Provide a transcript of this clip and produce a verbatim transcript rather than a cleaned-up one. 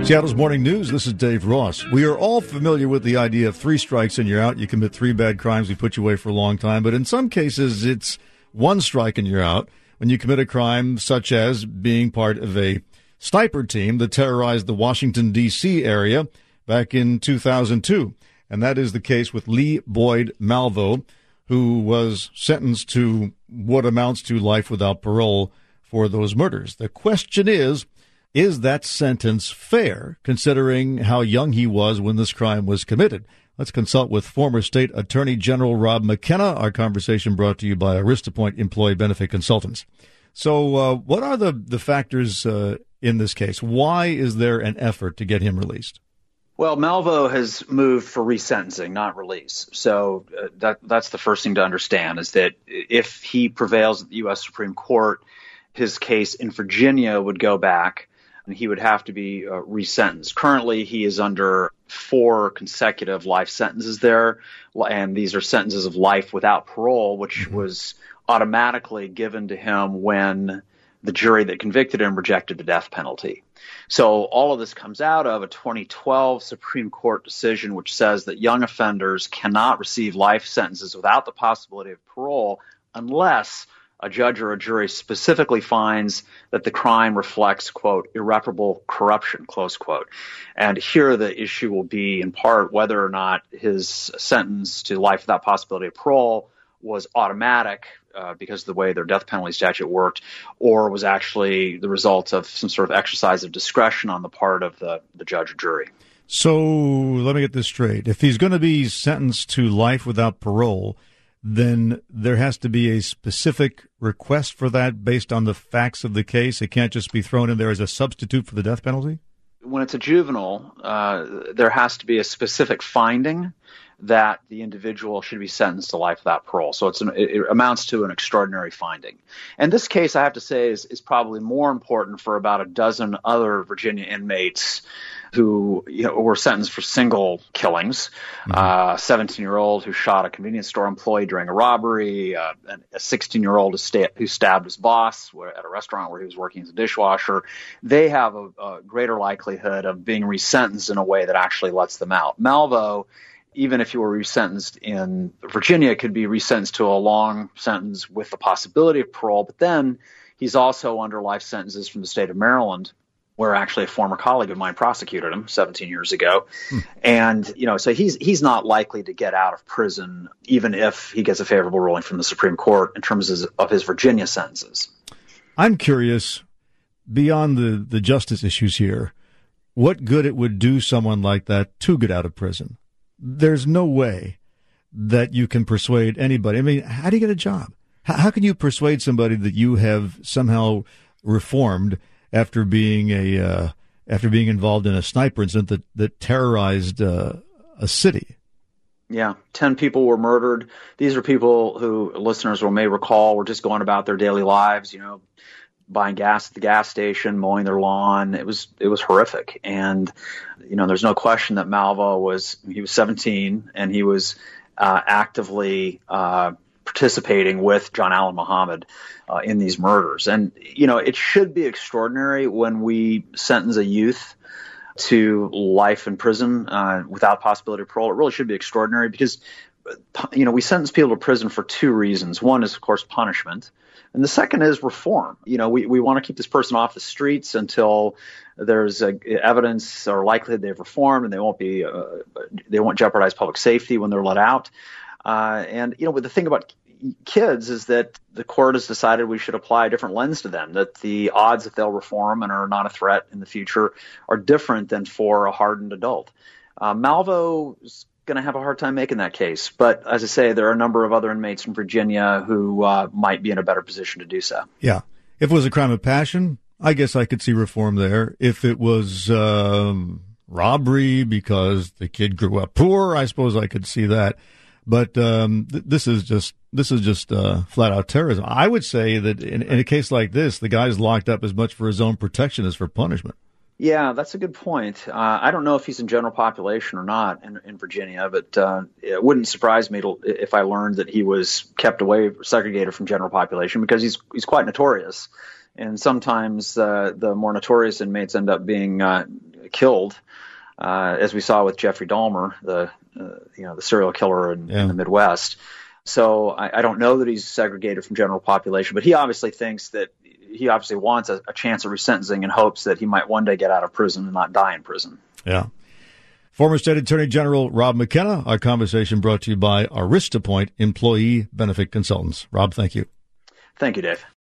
Seattle's Morning News, this is Dave Ross. We are all familiar with the idea of three strikes and you're out. You commit three bad crimes, we put you away for a long time. But in some cases, it's one strike and you're out when you commit a crime such as being part of a sniper team that terrorized the Washington, D C area back in two thousand two. And that is the case with Lee Boyd Malvo, who was sentenced to what amounts to life without parole for those murders. The question is, is that sentence fair, considering how young he was when this crime was committed? Let's consult with former State Attorney General Rob McKenna. Our conversation brought to you by Aristopoint Employee Benefit Consultants. So uh, what are the, the factors uh, in this case? Why is there an effort to get him released? Well, Malvo has moved for resentencing, not release. So uh, that that's the first thing to understand, is that if he prevails at the U S Supreme Court, his case in Virginia would go back and he would have to be uh, resentenced. Currently, he is under four consecutive life sentences there, and these are sentences of life without parole, which mm-hmm. was automatically given to him when the jury that convicted him rejected the death penalty. So all of this comes out of a twenty twelve Supreme Court decision which says that young offenders cannot receive life sentences without the possibility of parole unless a judge or a jury specifically finds that the crime reflects, quote, irreparable corruption, close quote. And here the issue will be in part whether or not his sentence to life without possibility of parole was automatic uh, because of the way their death penalty statute worked, or was actually the result of some sort of exercise of discretion on the part of the, the judge or jury. So let me get this straight. If he's going to be sentenced to life without parole, then there has to be a specific request for that based on the facts of the case. It can't just be thrown in there as a substitute for the death penalty? When it's a juvenile, uh, there has to be a specific finding that the individual should be sentenced to life without parole. So it's an, it amounts to an extraordinary finding. And this case, I have to say, is, is probably more important for about a dozen other Virginia inmates who you know, were sentenced for single killings. Mm-hmm. Uh, a seventeen-year-old who shot a convenience store employee during a robbery, uh, a sixteen-year-old who, sta- who stabbed his boss at a restaurant where he was working as a dishwasher. They have a, a greater likelihood of being resentenced in a way that actually lets them out. Malvo, even if he were resentenced in Virginia, could be resentenced to a long sentence with the possibility of parole. But then he's also under life sentences from the state of Maryland, where actually a former colleague of mine prosecuted him seventeen years ago. Hmm. And, you know, so he's he's not likely to get out of prison, even if he gets a favorable ruling from the Supreme Court in terms of, of his Virginia sentences. I'm curious, beyond the, the justice issues here, what good it would do someone like that to get out of prison. There's no way that you can persuade anybody. I mean, how do you get a job? How, how can you persuade somebody that you have somehow reformed after being a uh, after being involved in a sniper incident that that terrorized uh, a city? Yeah, ten people were murdered. These are people who listeners will may recall were just going about their daily lives, you know, buying gas at the gas station, mowing their lawn. It was it was horrific. And, you know, there's no question that Malvo was, he was seventeen and he was uh, actively uh, participating with John Allen Muhammad uh, in these murders. And, you know, it should be extraordinary when we sentence a youth to life in prison uh, without possibility of parole. It really should be extraordinary because, you know, we sentence people to prison for two reasons. One is, of course, punishment. And the second is reform. You know, we, we want to keep this person off the streets until there's a, evidence or likelihood they've reformed and they won't be, uh, they won't jeopardize public safety when they're let out. Uh, and, you know, but the thing about kids is that the court has decided we should apply a different lens to them, that the odds that they'll reform and are not a threat in the future are different than for a hardened adult. Uh, Malvo's going to have a hard time making that case. But as I say, there are a number of other inmates from Virginia who uh, might be in a better position to do so. Yeah. If it was a crime of passion, I guess I could see reform there. If it was um, robbery because the kid grew up poor, I suppose I could see that. But um, th- this is just this is just uh, flat out terrorism. I would say that in, in a case like this, the guy's locked up as much for his own protection as for punishment. Yeah, that's a good point. Uh, I don't know if he's in general population or not in, in Virginia, but uh, it wouldn't surprise me to, if I learned that he was kept away, segregated from general population, because he's he's quite notorious. And sometimes uh, the more notorious inmates end up being uh, killed, uh, as we saw with Jeffrey Dahmer, the uh, you know the serial killer in, yeah. in the Midwest. So I, I don't know that he's segregated from general population, but he obviously thinks that he obviously wants a, a chance of resentencing in hopes that he might one day get out of prison and not die in prison. Yeah. Former State Attorney General Rob McKenna, our conversation brought to you by Arista Point Employee Benefit Consultants. Rob, thank you. Thank you, Dave.